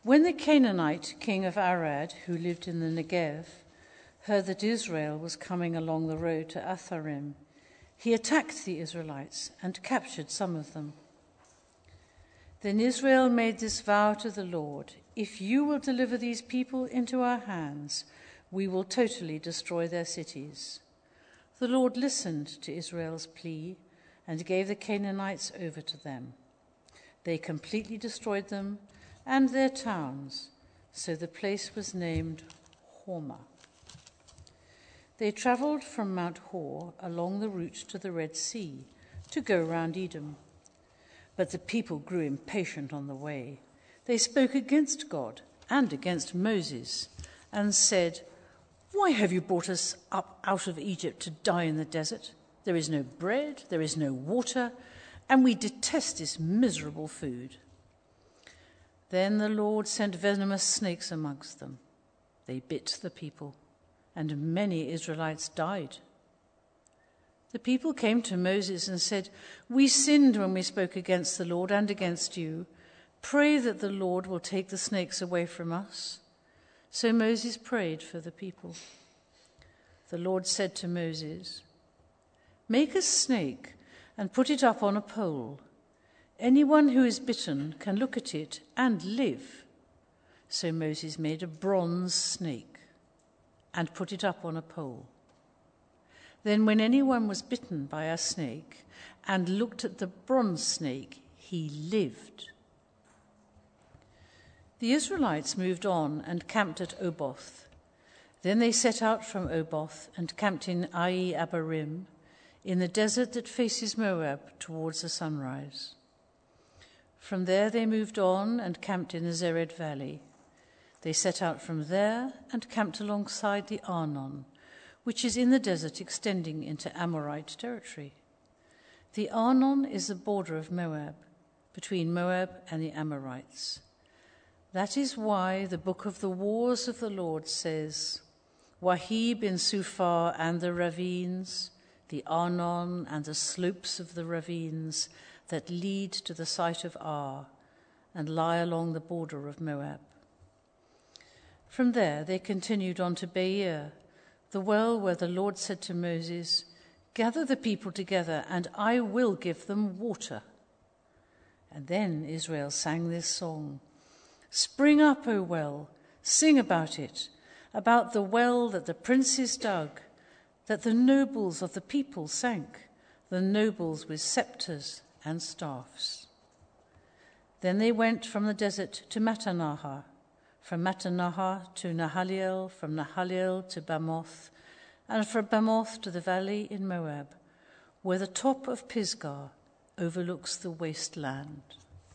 When the Canaanite king of Arad, who lived in the Negev, heard that Israel was coming along the road to Atharim, he attacked the Israelites and captured some of them. Then Israel made this vow to the Lord: "If you will deliver these people into our hands, we will totally destroy their cities." The Lord listened to Israel's plea and gave the Canaanites over to them. They completely destroyed them and their towns, so the place was named Hormah. They traveled from Mount Hor along the route to the Red Sea to go round Edom. But the people grew impatient on the way. They spoke against God and against Moses and said, "Why have you brought us up out of Egypt to die in the desert? There is no bread, there is no water, and we detest this miserable food." Then the Lord sent venomous snakes amongst them. They bit the people, and many Israelites died. The people came to Moses and said, "We sinned when we spoke against the Lord and against you. Pray that the Lord will take the snakes away from us." So Moses prayed for the people. The Lord said to Moses, "Make a snake and put it up on a pole. Anyone who is bitten can look at it and live." So Moses made a bronze snake and put it up on a pole. Then when anyone was bitten by a snake and looked at the bronze snake, he lived. The Israelites moved on and camped at Oboth. Then they set out from Oboth and camped in Ai Abarim, in the desert that faces Moab towards the sunrise. From there they moved on and camped in the Zered Valley. They set out from there and camped alongside the Arnon, which is in the desert extending into Amorite territory. The Arnon is the border of Moab, between Moab and the Amorites. That is why the book of the wars of the Lord says, "Wahib in Sufar and the ravines, the Arnon and the slopes of the ravines that lead to the site of Ar and lie along the border of Moab." From there they continued on to Beer, the well where the Lord said to Moses, "Gather the people together, and I will give them water." And then Israel sang this song: "Spring up, O well, sing about it, about the well that the princes dug, that the nobles of the people sank, the nobles with scepters and staffs." Then they went from the desert to Matanaha, from Matanaha to Nahaliel, from Nahaliel to Bamoth, and from Bamoth to the valley in Moab, where the top of Pisgah overlooks the wasteland.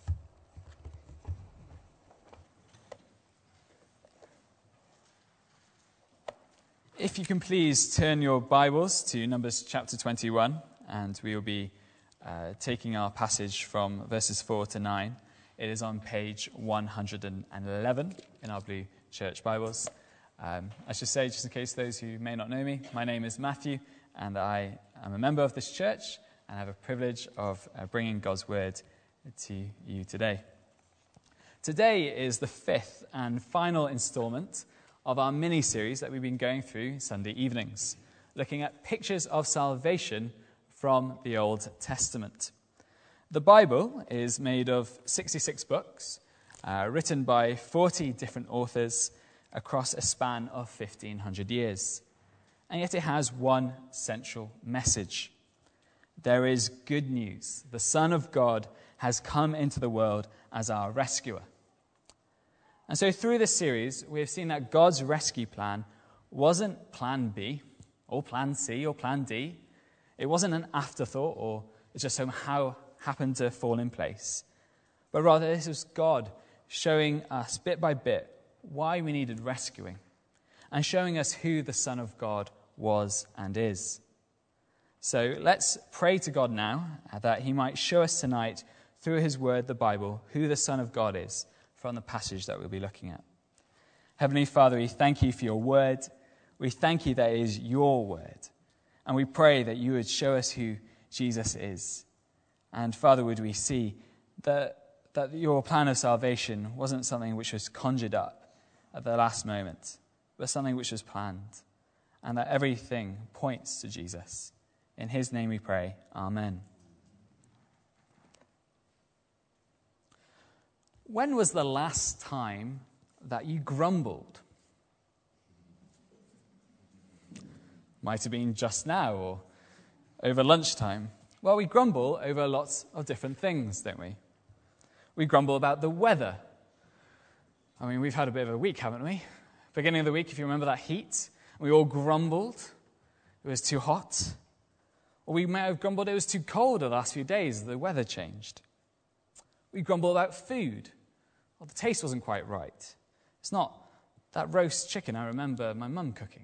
If you can please turn your Bibles to Numbers chapter 21, and we will be taking our passage from verses 4 to 9. It is on page 111 in our Blue Church Bibles. I should say, just in case those who may not know me, my name is Matthew, and I am a member of this church, and I have a privilege of bringing God's word to you today. Today is the fifth and final installment of our mini-series that we've been going through Sunday evenings, looking at pictures of salvation from the Old Testament. The Bible is made of 66 books, written by 40 different authors across a span of 1,500 years. And yet it has one central message. There is good news. The Son of God has come into the world as our rescuer. And so through this series, we have seen that God's rescue plan wasn't plan B, or plan C, or plan D. It wasn't an afterthought, or it just somehow happened to fall in place. But rather, this was God showing us bit by bit why we needed rescuing, and showing us who the Son of God was and is. So let's pray to God now that he might show us tonight through his word, the Bible, who the Son of God is from the passage that we'll be looking at. Heavenly Father, we thank you for your word. We thank you that it is your word. And we pray that you would show us who Jesus is. And Father, would we see the that your plan of salvation wasn't something which was conjured up at the last moment, but something which was planned, and that everything points to Jesus. In his name we pray. Amen. When was the last time that you grumbled? Might have been just now or over lunchtime. Well, we grumble over lots of different things, don't we? We grumble about the weather. I mean, we've had a bit of a week, haven't we? Beginning of the week, if you remember that heat, we all grumbled. It was too hot. Or we might have grumbled it was too cold the last few days. The weather changed. We grumble about food. Well, the taste wasn't quite right. It's not that roast chicken I remember my mum cooking.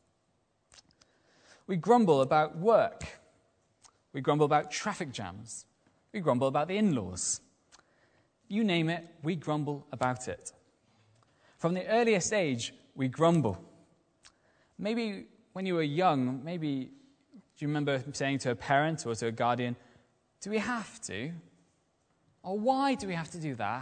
We grumble about work. We grumble about traffic jams. We grumble about the in-laws. You name it, we grumble about it. From the earliest age, we grumble. Maybe when you were young, do you remember saying to a parent or to a guardian, do we have to? Or why do we have to do that?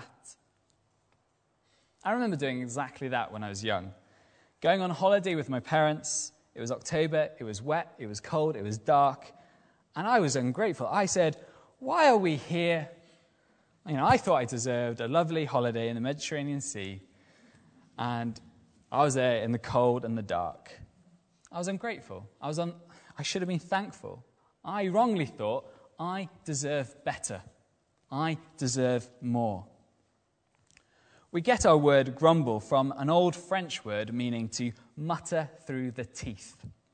I remember doing exactly that when I was young. Going on holiday with my parents. It was October, it was wet, it was cold, it was dark, and I was ungrateful. I said, why are we here? I thought I deserved a lovely holiday in the Mediterranean Sea, and I was there in the cold and the dark. I was ungrateful. I should have been thankful. I wrongly thought I deserve better. I deserve more. We get our word grumble from an old French word meaning to mutter through the teeth.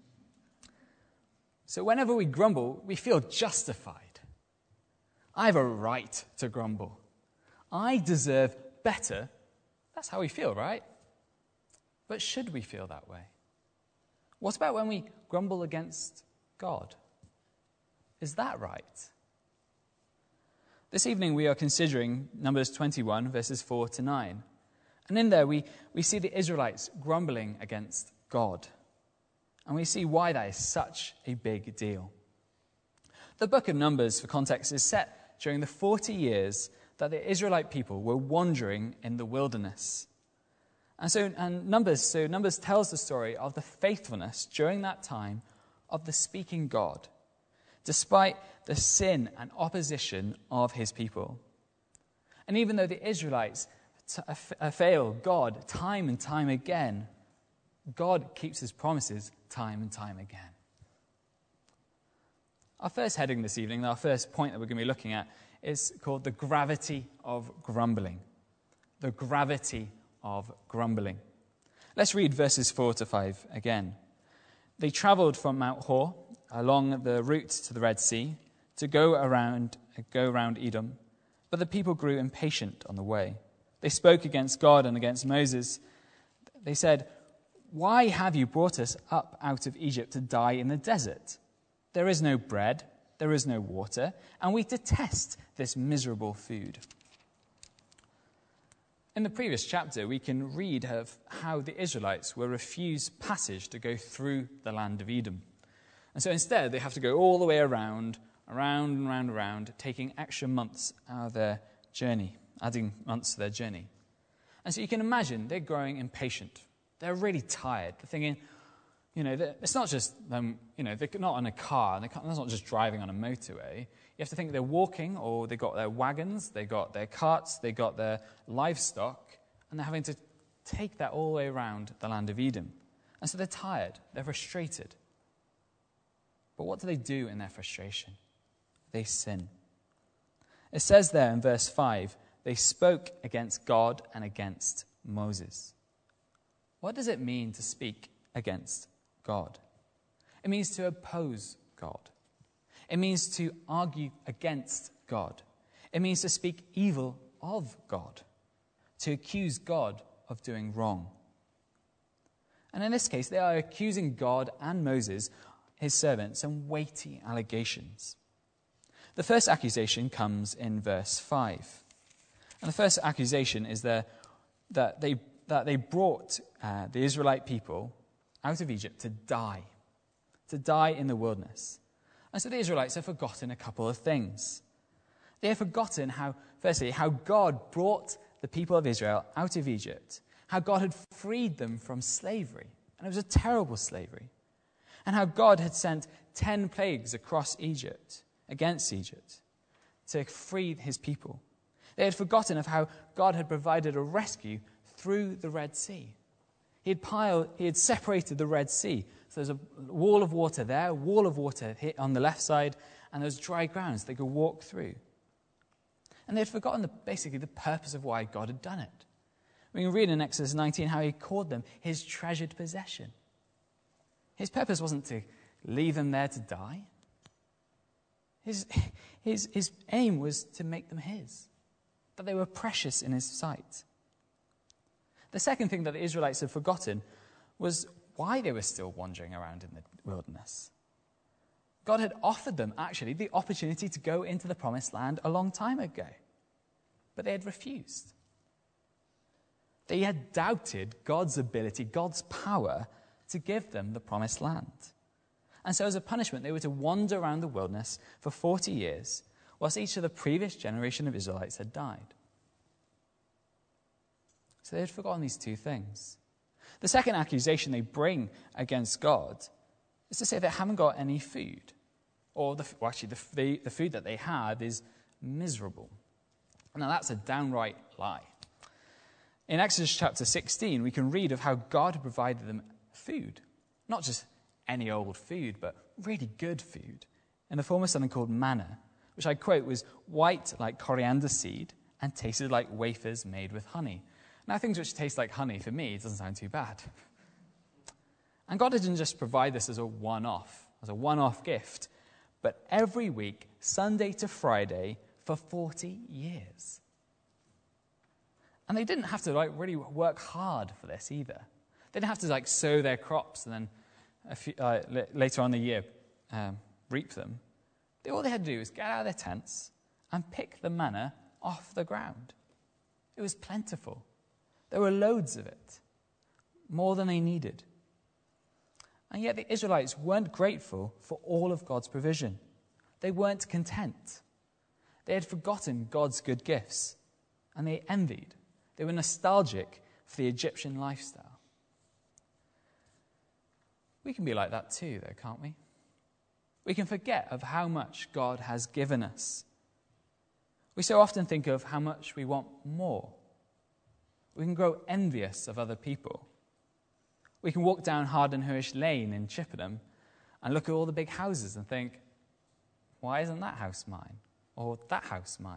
So whenever we grumble, we feel justified. I have a right to grumble. I deserve better. That's how we feel, right? But should we feel that way? What about when we grumble against God? Is that right? This evening we are considering Numbers 21, verses 4 to 9. And in there we see the Israelites grumbling against God. And we see why that is such a big deal. The book of Numbers, for context, is set during the 40 years that the Israelite people were wandering in the wilderness. And Numbers tells the story of the faithfulness during that time of the speaking God, despite the sin and opposition of his people. And even though the Israelites fail God time and time again, God keeps his promises time and time again. Our first heading this evening, our first point that we're going to be looking at, is called the gravity of grumbling. The gravity of grumbling. Let's read verses 4 to 5 again. They traveled from Mount Hor along the route to the Red Sea to go around Edom, but the people grew impatient on the way. They spoke against God and against Moses. They said, "Why have you brought us up out of Egypt to die in the desert? There is no bread, there is no water, and we detest this miserable food." In the previous chapter, we can read of how the Israelites were refused passage to go through the land of Edom. And so instead, they have to go all the way around, taking extra months out of their journey, adding months to their journey. And so you can imagine they're growing impatient. They're really tired. They're thinking, it's not just them, they're not in a car. They're not just driving on a motorway. You have to think they're walking, or they've got their wagons, they've got their carts, they've got their livestock, and they're having to take that all the way around the land of Edom. And so they're tired. They're frustrated. But what do they do in their frustration? They sin. It says there in verse 5, they spoke against God and against Moses. What does it mean to speak against God? It means to oppose God. It means to argue against God. It means to speak evil of God, to accuse God of doing wrong. And in this case, they are accusing God and Moses, his servant, some weighty allegations. The first accusation comes in verse 5. And the first accusation is that they brought the Israelite people out of Egypt to die in the wilderness. And so the Israelites have forgotten a couple of things. They have forgotten how Firstly, how God brought the people of Israel out of Egypt, how God had freed them from slavery, and it was a terrible slavery, and how God had sent 10 plagues across Egypt, against Egypt, to free his people. They had forgotten of how God had provided a rescue through the Red Sea. He had separated the Red Sea. So there's a wall of water there, a wall of water on the left side, and there's dry grounds they could walk through. And they had forgotten basically the purpose of why God had done it. We can read in Exodus 19 how he called them his treasured possession. His purpose wasn't to leave them there to die. His aim was to make them his, that they were precious in his sight. The second thing that the Israelites had forgotten was why they were still wandering around in the wilderness. God had offered them, actually, the opportunity to go into the promised land a long time ago, but they had refused. They had doubted God's ability, God's power to give them the promised land. And so as a punishment, they were to wander around the wilderness for 40 years, whilst each of the previous generation of Israelites had died. So they had forgotten these two things. The second accusation they bring against God is to say they haven't got any food. Or, the food that they had is miserable. Now, that's a downright lie. In Exodus chapter 16, we can read of how God provided them food. Not just any old food, but really good food, in the form of something called manna, which I quote was white like coriander seed and tasted like wafers made with honey. Now, things which taste like honey, for me, it doesn't sound too bad. And God didn't just provide this as a one-off gift, but every week, Sunday to Friday, for 40 years. And they didn't have to really work hard for this either. They didn't have to sow their crops and then later on in the year reap them. All they had to do was get out of their tents and pick the manna off the ground. It was plentiful. There were loads of it, more than they needed. And yet the Israelites weren't grateful for all of God's provision. They weren't content. They had forgotten God's good gifts, and they envied. They were nostalgic for the Egyptian lifestyle. We can be like that too, though, can't we? We can forget of how much God has given us. We so often think of how much we want more. We can grow envious of other people. We can walk down Hardenhurst Lane in Chippenham and look at all the big houses and think, why isn't that house mine? Or that house mine?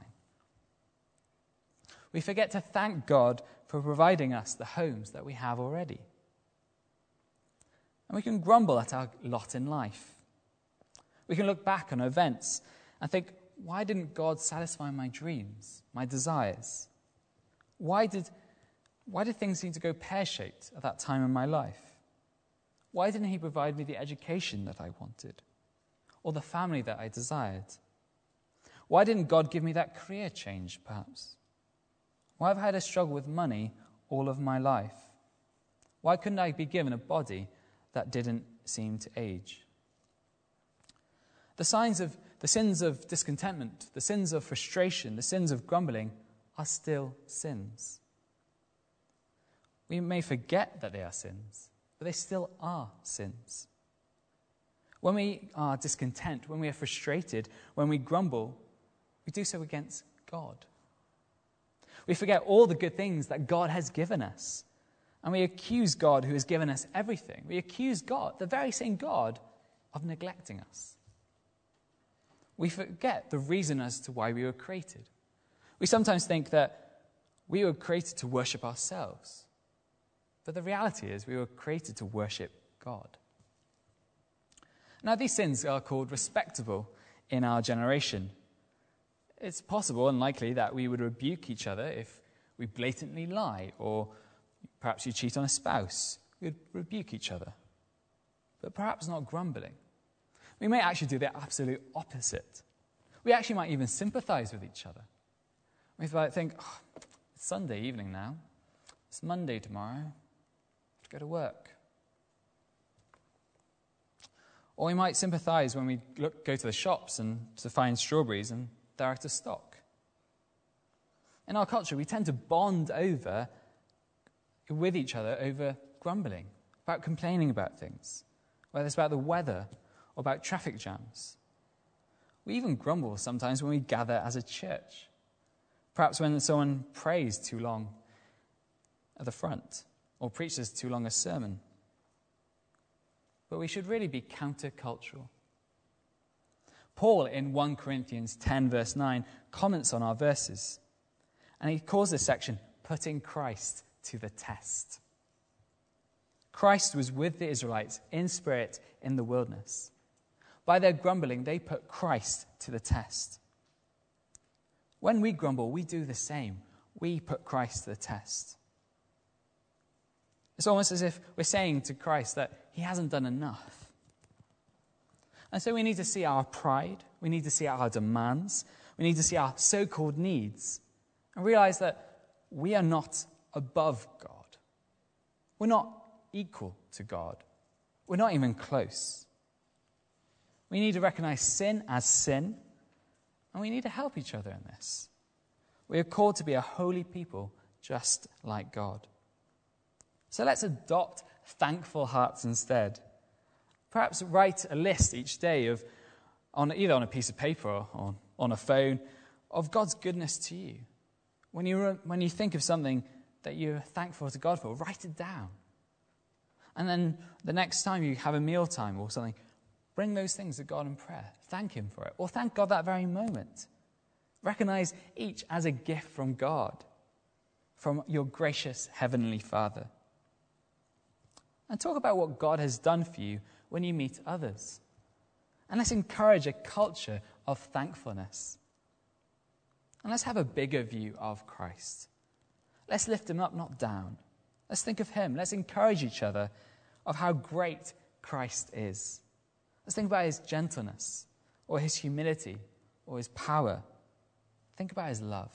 We forget to thank God for providing us the homes that we have already. And we can grumble at our lot in life. We can look back on events and think, why didn't God satisfy my dreams, my desires? Why did things seem to go pear-shaped at that time in my life? Why didn't he provide me the education that I wanted? Or the family that I desired? Why didn't God give me that career change, perhaps? Why have I had a struggle with money all of my life? Why couldn't I be given a body that didn't seem to age? The sins of discontentment, the sins of frustration, the sins of grumbling are still sins. We may forget that they are sins, but they still are sins. When we are discontent, when we are frustrated, when we grumble, we do so against God. We forget all the good things that God has given us, and we accuse God who has given us everything. We accuse God, the very same God, of neglecting us. We forget the reason as to why we were created. We sometimes think that we were created to worship ourselves. But the reality is we were created to worship God. Now, these sins are called respectable in our generation. It's possible and likely that we would rebuke each other if we blatantly lie, or perhaps you cheat on a spouse. We would rebuke each other. But perhaps not grumbling. We may actually do the absolute opposite. We actually might even sympathize with each other. We might think, it's Sunday evening now. It's Monday tomorrow. Go to work. Or we might sympathize when we go to the shops and to find strawberries and they're out of stock. In our culture, we tend to bond with each other over grumbling, about complaining about things, whether it's about the weather or about traffic jams. We even grumble sometimes when we gather as a church, perhaps when someone prays too long at the front or preaches too long a sermon. But we should really be countercultural. Paul, in 1 Corinthians 10, verse 9, comments on our verses. And he calls this section, putting Christ to the test. Christ was with the Israelites in spirit in the wilderness. By their grumbling, they put Christ to the test. When we grumble, we do the same. We put Christ to the test. It's almost as if we're saying to Christ that he hasn't done enough. And so we need to see our pride, we need to see our demands, we need to see our so-called needs, and realize that we are not above God. We're not equal to God. We're not even close. We need to recognize sin as sin, and we need to help each other in this. We are called to be a holy people just like God. So let's adopt thankful hearts instead. Perhaps write a list each day either on a piece of paper or on a phone of God's goodness to you. When you think of something that you're thankful to God for, write it down. And then the next time you have a mealtime or something, bring those things to God in prayer. Thank him for it. Or thank God that very moment. Recognize each as a gift from God, from your gracious Heavenly Father. And talk about what God has done for you when you meet others. And let's encourage a culture of thankfulness. And let's have a bigger view of Christ. Let's lift him up, not down. Let's think of him. Let's encourage each other of how great Christ is. Let's think about his gentleness, or his humility, or his power. Think about his love.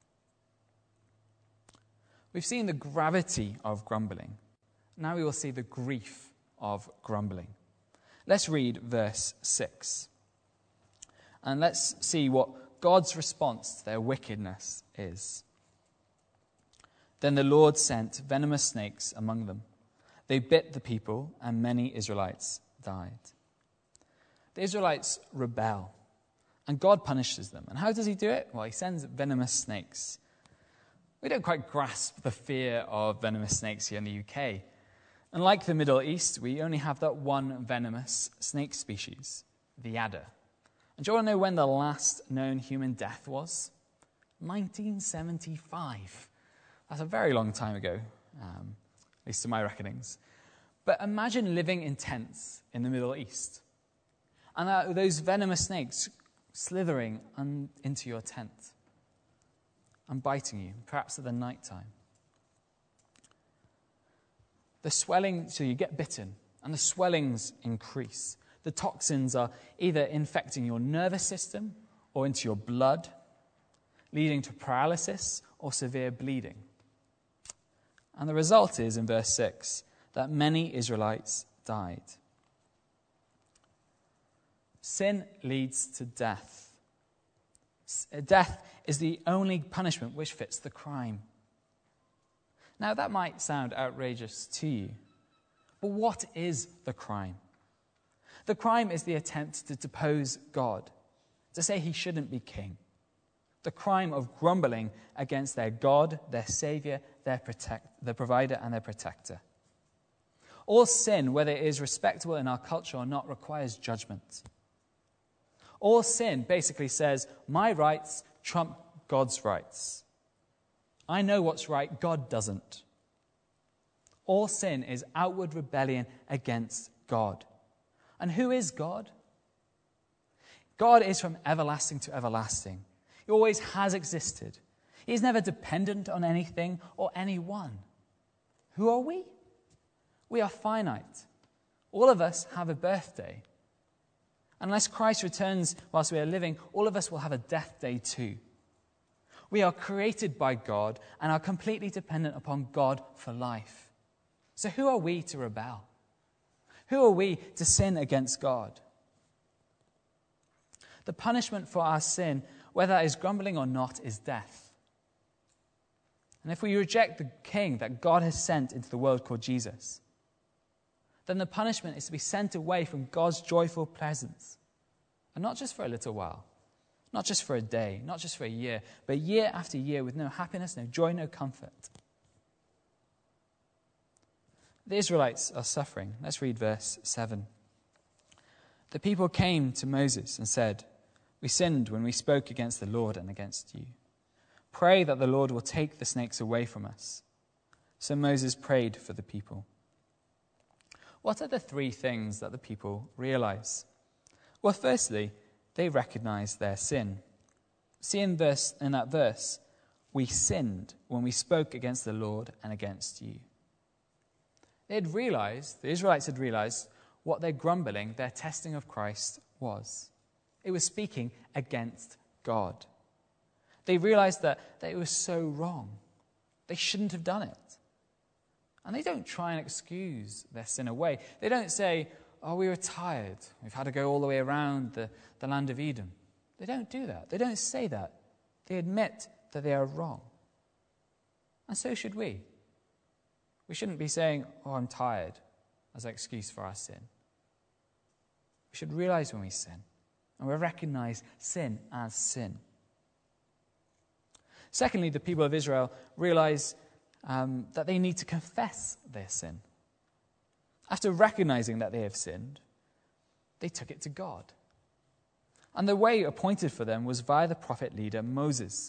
We've seen the gravity of grumbling. Now we will see the grief of grumbling. Let's read verse 6. And let's see what God's response to their wickedness is. Then the Lord sent venomous snakes among them. They bit the people, and many Israelites died. The Israelites rebel, and God punishes them. And how does he do it? Well, he sends venomous snakes. We don't quite grasp the fear of venomous snakes here in the UK. Unlike the Middle East, we only have that one venomous snake species, the adder. And do you want to know when the last known human death was? 1975. That's a very long time ago, at least to my reckonings. But imagine living in tents in the Middle East, and those venomous snakes slithering into your tent and biting you, perhaps at the night time. The swelling, so you get bitten, and the swellings increase. The toxins are either infecting your nervous system or into your blood, leading to paralysis or severe bleeding. And the result is, in verse 6, that many Israelites died. Sin leads to death. Death is the only punishment which fits the crime. Now, that might sound outrageous to you, but what is the crime? The crime is the attempt to depose God, to say he shouldn't be king. The crime of grumbling against their God, their Savior, their provider, and their protector. All sin, whether it is respectable in our culture or not, requires judgment. All sin basically says, my rights trump God's rights. I know what's right, God doesn't. All sin is outward rebellion against God. And who is God? God is from everlasting to everlasting. He always has existed. He is never dependent on anything or anyone. Who are we? We are finite. All of us have a birthday. Unless Christ returns whilst we are living, all of us will have a death day too. We are created by God and are completely dependent upon God for life. So who are we to rebel? Who are we to sin against God? The punishment for our sin, whether that is grumbling or not, is death. and if we reject the King that God has sent into the world called Jesus, then the punishment is to be sent away from God's joyful presence. And not just for a little while, not just for a day, not just for a year, but year after year with no happiness, no joy, no comfort. The Israelites are suffering. Let's read verse 7. The people came to Moses and said, "We sinned when we spoke against the Lord and against you. Pray that the Lord will take the snakes away from us." So Moses prayed for the people. What are the three things that the people realize? Well, firstly, they recognize their sin. See in that verse, "We sinned when we spoke against the Lord and against you." The Israelites had realized what their grumbling, their testing of Christ was. It was speaking against God. They realized that it was so wrong. They shouldn't have done it. And they don't try and excuse their sin away. They don't say, "Oh, we were tired. We've had to go all the way around the land of Edom." They don't do that. They don't say that. They admit that they are wrong. And so should we. We shouldn't be saying, "Oh, I'm tired," as an excuse for our sin. We should realize when we sin, and we recognize sin as sin. Secondly, the people of Israel realize that they need to confess their sin. After recognizing that they have sinned, they took it to God. And the way appointed for them was via the prophet leader Moses.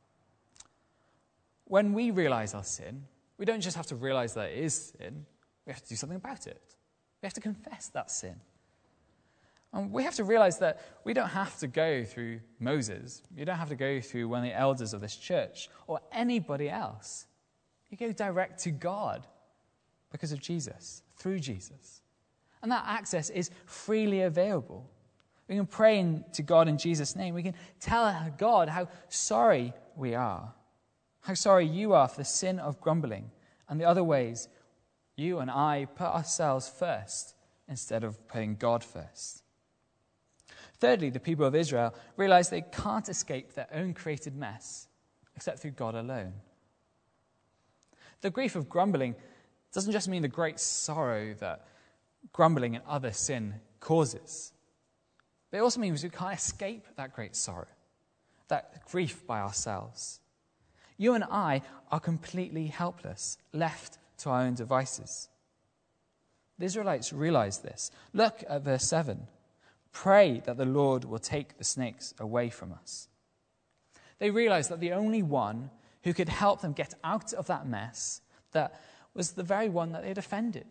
When we realize our sin, we don't just have to realize that it is sin, we have to do something about it. We have to confess that sin. And we have to realize that we don't have to go through Moses. You don't have to go through one of the elders of this church or anybody else. You go direct to God because of Jesus, through Jesus. And that access is freely available. We can pray to God in Jesus' name. We can tell God how sorry we are, how sorry you are for the sin of grumbling and the other ways you and I put ourselves first instead of putting God first. Thirdly, the people of Israel realize they can't escape their own created mess except through God alone. The grief of grumbling doesn't just mean the great sorrow that grumbling and other sin causes. But it also means we can't escape that great sorrow, that grief by ourselves. You and I are completely helpless, left to our own devices. The Israelites realized this. Look at verse 7. Pray that the Lord will take the snakes away from us. They realized that the only one who could help them get out of that mess, that was the very one that they'd offended.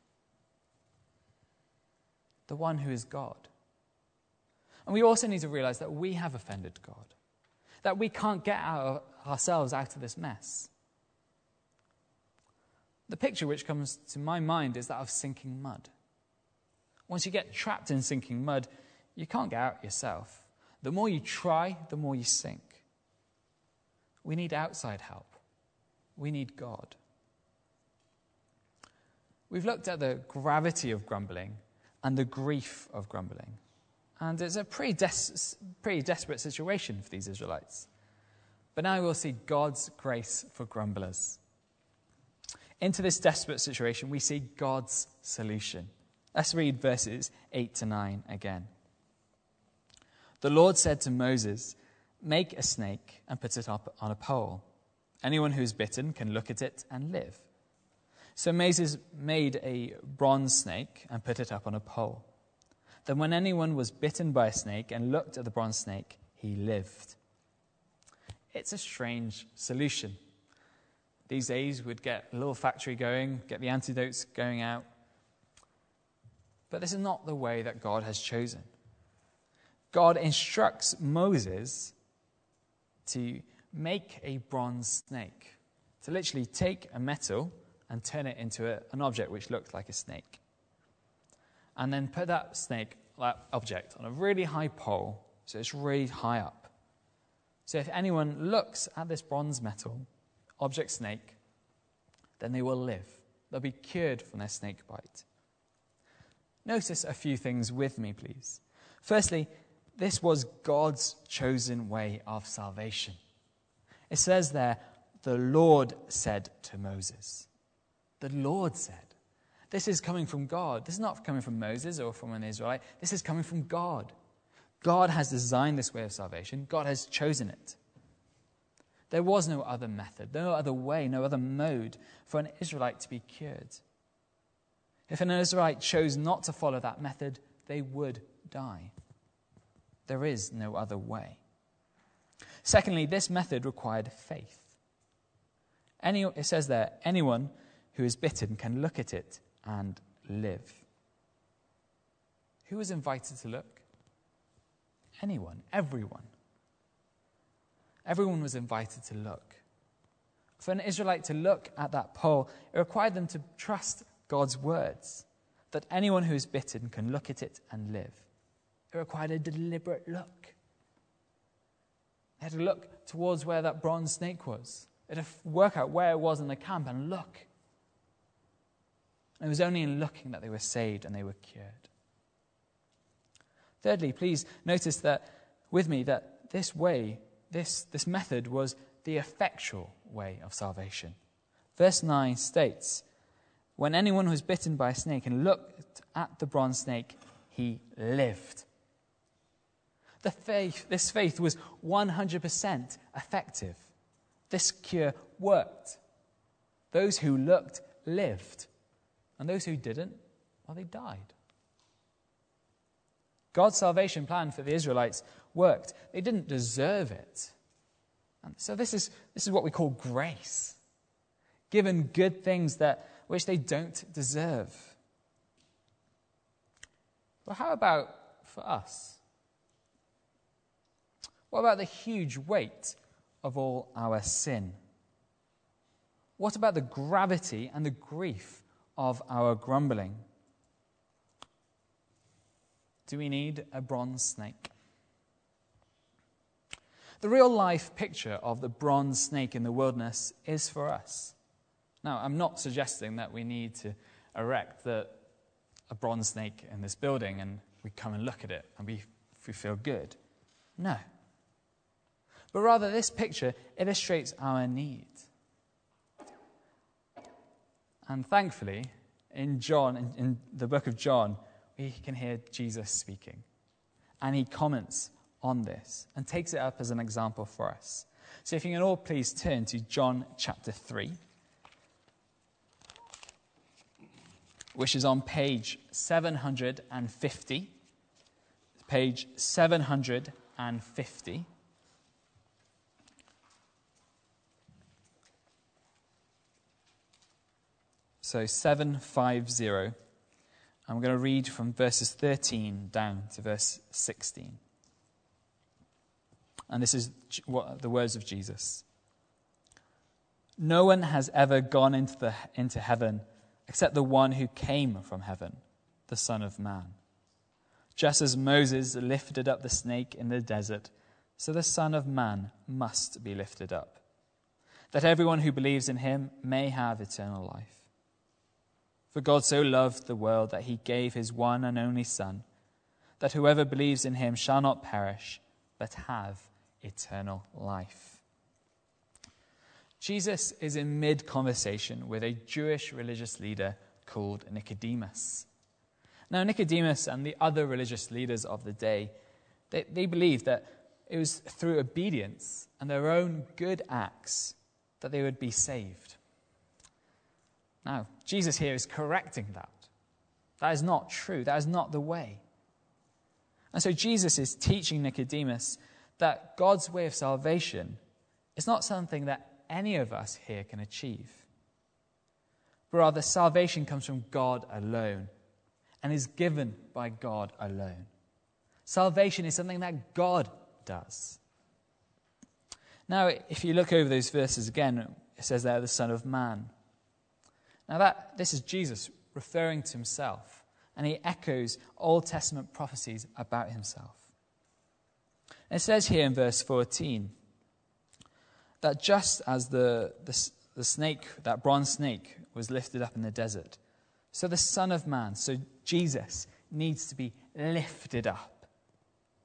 The one who is God. And we also need to realize that we have offended God, that we can't get ourselves out of this mess. The picture which comes to my mind is that of sinking mud. Once you get trapped in sinking mud, you can't get out yourself. The more you try, the more you sink. We need outside help. We need God. We've looked at the gravity of grumbling and the grief of grumbling. And it's a pretty desperate situation for these Israelites. But now we'll see God's grace for grumblers. Into this desperate situation, we see God's solution. Let's read verses 8 to 9 again. The Lord said to Moses, "Make a snake and put it up on a pole. Anyone who is bitten can look at it and live." So Moses made a bronze snake and put it up on a pole. Then when anyone was bitten by a snake and looked at the bronze snake, he lived. It's a strange solution. These days, we'd get a little factory going, get the antidotes going out. But this is not the way that God has chosen. God instructs Moses to make a bronze snake, to literally take a metal and turn it into an object which looked like a snake. And then put that object on a really high pole, so it's really high up. So if anyone looks at this bronze metal object snake, then they will live. They'll be cured from their snake bite. Notice a few things with me, please. Firstly, this was God's chosen way of salvation. It says there, the Lord said to Moses. The Lord said. This is coming from God. This is not coming from Moses or from an Israelite. This is coming from God. God has designed this way of salvation. God has chosen it. There was no other method, no other way, no other mode for an Israelite to be cured. If an Israelite chose not to follow that method, they would die. There is no other way. Secondly, this method required faith. It says there, anyone who is bitten can look at it and live. Who was invited to look? Anyone, everyone. Everyone was invited to look. For an Israelite to look at that pole, it required them to trust God's words, that anyone who is bitten can look at it and live. It required a deliberate look. They had to look towards where that bronze snake was. They had to work out where it was in the camp and look. It was only in looking that they were saved and they were cured. Thirdly, please notice that with me that this way, this method was the effectual way of salvation. Verse 9 states, when anyone was bitten by a snake and looked at the bronze snake, he lived. This faith was 100% effective. This cure worked. Those who looked lived. And those who didn't, well, they died. God's salvation plan for the Israelites worked. They didn't deserve it. And so this is what we call grace. Given good things which they don't deserve. Well, how about for us? What about the huge weight of all our sin? What about the gravity and the grief of our grumbling? Do we need a bronze snake? The real-life picture of the bronze snake in the wilderness is for us. Now, I'm not suggesting that we need to erect a bronze snake in this building and we come and look at it and we feel good. No. But rather, this picture illustrates our need. And thankfully, in the book of John, we can hear Jesus speaking. And he comments on this and takes it up as an example for us. So if you can all please turn to John chapter 3, which is on page 750. Page 750. So 750. I'm going to read from verses 13 down to verse 16. And this is the words of Jesus. No one has ever gone into heaven except the one who came from heaven, the Son of Man. Just as Moses lifted up the snake in the desert, so the Son of Man must be lifted up, that everyone who believes in him may have eternal life. For God so loved the world that he gave his one and only Son, that whoever believes in him shall not perish, but have eternal life. Jesus is in mid-conversation with a Jewish religious leader called Nicodemus. Now, Nicodemus and the other religious leaders of the day, they believed that it was through obedience and their own good acts that they would be saved. Now, Jesus here is correcting that. That is not true. That is not the way. And so Jesus is teaching Nicodemus that God's way of salvation is not something that any of us here can achieve. But rather, salvation comes from God alone and is given by God alone. Salvation is something that God does. Now, if you look over those verses again, it says there, the Son of Man. Now, this is Jesus referring to himself, and he echoes Old Testament prophecies about himself. And it says here in verse 14 that just as the snake, that bronze snake, was lifted up in the desert, so the Son of Man, so Jesus, needs to be lifted up.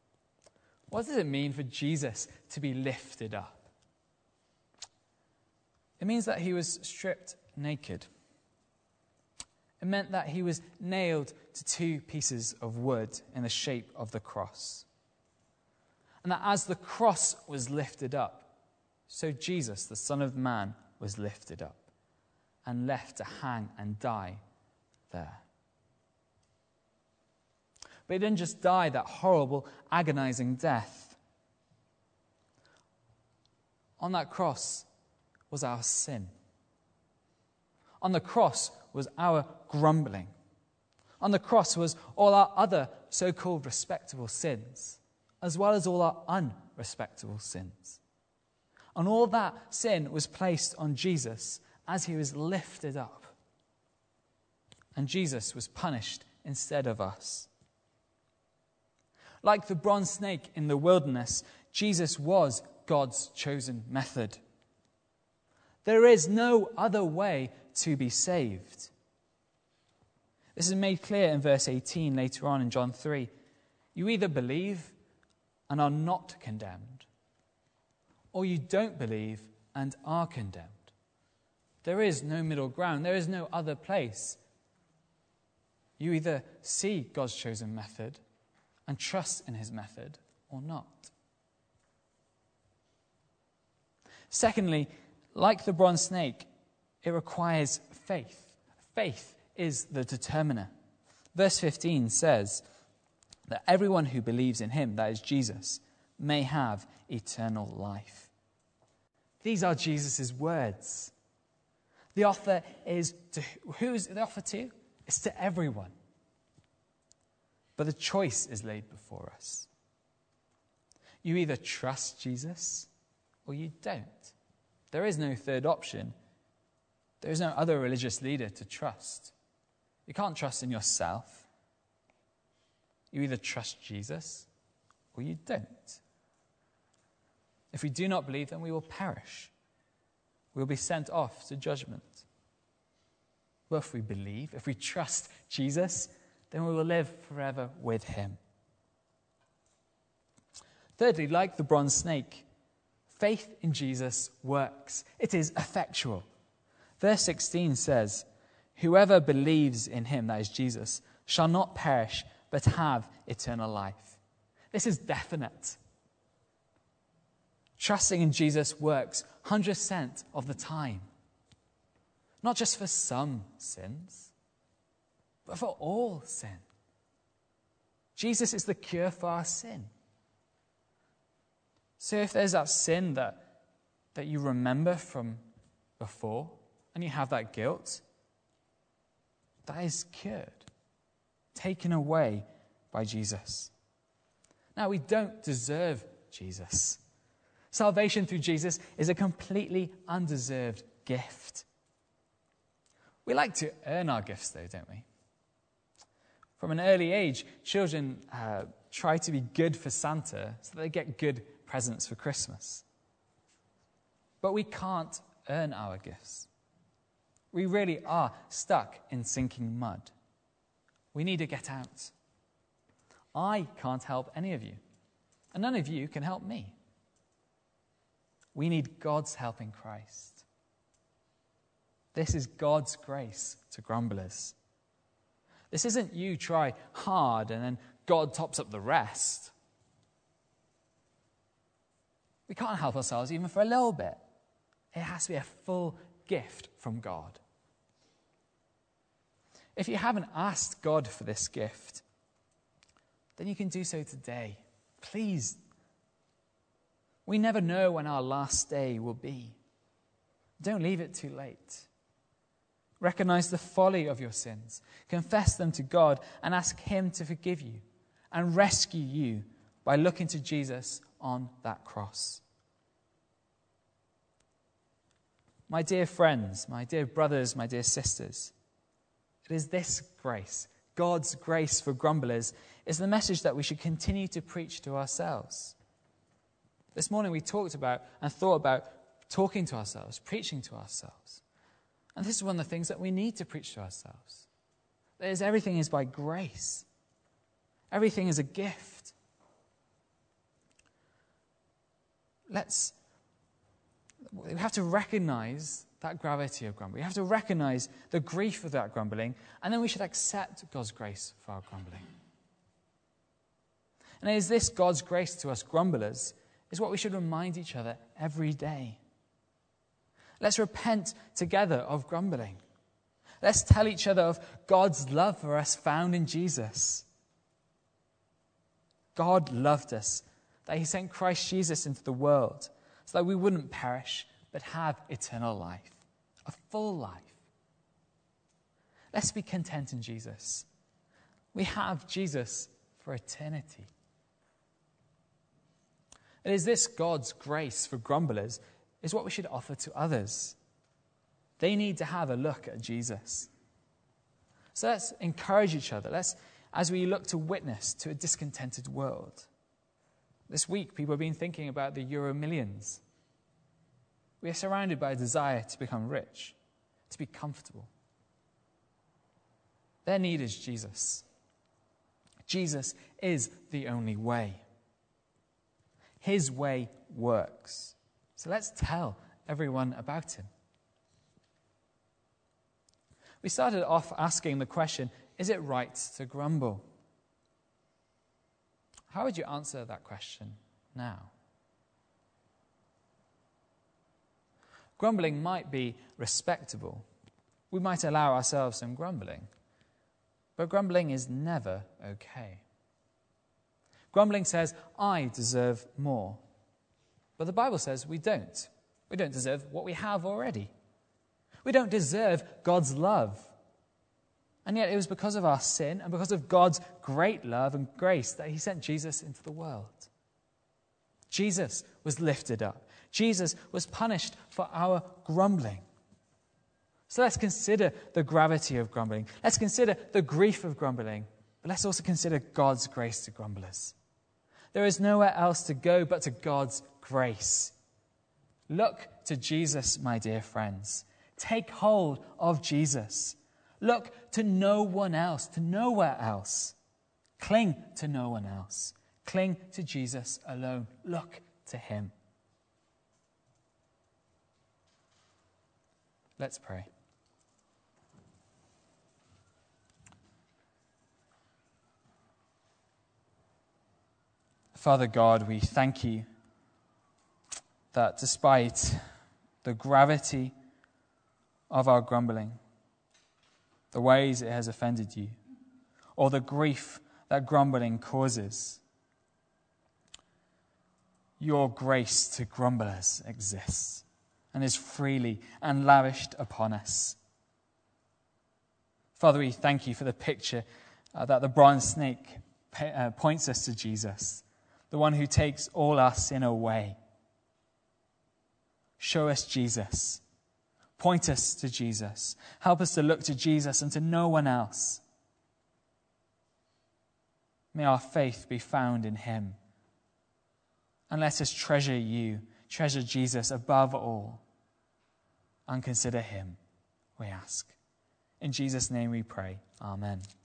What does it mean for Jesus to be lifted up? It means that he was stripped naked. It meant that he was nailed to 2 pieces of wood in the shape of the cross. And that as the cross was lifted up, so Jesus, the Son of Man, was lifted up and left to hang and die there. But he didn't just die that horrible, agonizing death. On that cross was our sin. On the cross was our grumbling. On the cross was all our other so-called respectable sins, as well as all our unrespectable sins. And all that sin was placed on Jesus as he was lifted up. And Jesus was punished instead of us. Like the bronze snake in the wilderness, Jesus was God's chosen method. There is no other way to be saved. This is made clear in verse 18 later on in John 3. You either believe and are not condemned, or you don't believe and are condemned. There is no middle ground. There is no other place. You either see God's chosen method and trust in his method, or not. Secondly, like the bronze snake, it requires faith. Faith is the determiner. Verse 15 says that everyone who believes in him, that is Jesus, may have eternal life. These are Jesus' words. The offer is to, who is the offer to? It's to everyone. But the choice is laid before us. You either trust Jesus or you don't. There is no third option. There is no other religious leader to trust. You can't trust in yourself. You either trust Jesus or you don't. If we do not believe, then we will perish. We will be sent off to judgment. But if we believe, if we trust Jesus, then we will live forever with him. Thirdly, like the bronze snake, faith in Jesus works. It is effectual. Verse 16 says, whoever believes in him, that is Jesus, shall not perish, but have eternal life. This is definite. Trusting in Jesus works 100% of the time. Not just for some sins, but for all sin. Jesus is the cure for our sin. So if there's that sin that you remember from before, and you have that guilt, that is cured, taken away by Jesus. Now, we don't deserve Jesus. Salvation through Jesus is a completely undeserved gift. We like to earn our gifts, though, don't we? From an early age, children try to be good for Santa so that they get good presents for Christmas. But we can't earn our gifts. We really are stuck in sinking mud. We need to get out. I can't help any of you, and none of you can help me. We need God's help in Christ. This is God's grace to grumblers. This isn't you try hard and then God tops up the rest. We can't help ourselves even for a little bit. It has to be a full gift from God. If you haven't asked God for this gift, then you can do so today. Please. We never know when our last day will be. Don't leave it too late. Recognize the folly of your sins. Confess them to God and ask him to forgive you and rescue you by looking to Jesus on that cross. My dear friends, my dear brothers, my dear sisters, it is this grace, God's grace for grumblers, is the message that we should continue to preach to ourselves. This morning we talked about and thought about talking to ourselves, preaching to ourselves. And this is one of the things that we need to preach to ourselves. That is, everything is by grace. Everything is a gift. We have to recognize that gravity of grumbling. We have to recognize the grief of that grumbling, and then we should accept God's grace for our grumbling. And it is this God's grace to us grumblers is what we should remind each other every day. Let's repent together of grumbling. Let's tell each other of God's love for us found in Jesus. God loved us, that he sent Christ Jesus into the world so that we wouldn't perish, but have eternal life, a full life. Let's be content in Jesus. We have Jesus for eternity. It is this God's grace for grumblers is what we should offer to others. They need to have a look at Jesus. So let's encourage each other. As we look to witness to a discontented world. This week, people have been thinking about the Euro millions. We are surrounded by a desire to become rich, to be comfortable. Their need is Jesus. Jesus is the only way. His way works. So let's tell everyone about him. We started off asking the question, is it right to grumble? How would you answer that question now? Grumbling might be respectable. We might allow ourselves some grumbling. But grumbling is never okay. Grumbling says, I deserve more. But the Bible says we don't. We don't deserve what we have already. We don't deserve God's love. And yet it was because of our sin and because of God's great love and grace that he sent Jesus into the world. Jesus was lifted up. Jesus was punished for our grumbling. So let's consider the gravity of grumbling. Let's consider the grief of grumbling. But let's also consider God's grace to grumblers. There is nowhere else to go but to God's grace. Look to Jesus, my dear friends. Take hold of Jesus. Look to no one else, to nowhere else. Cling to no one else. Cling to Jesus alone. Look to him. Let's pray. Father God, we thank you that despite the gravity of our grumbling, the ways it has offended you, or the grief that grumbling causes, your grace to grumblers exists and is freely and lavished upon us. Father, we thank you for the picture that the bronze snake points us to Jesus, the one who takes all our sin away. Show us Jesus. Point us to Jesus. Help us to look to Jesus and to no one else. May our faith be found in him. And let us treasure you, treasure Jesus above all, and consider him, we ask. In Jesus' name we pray. Amen.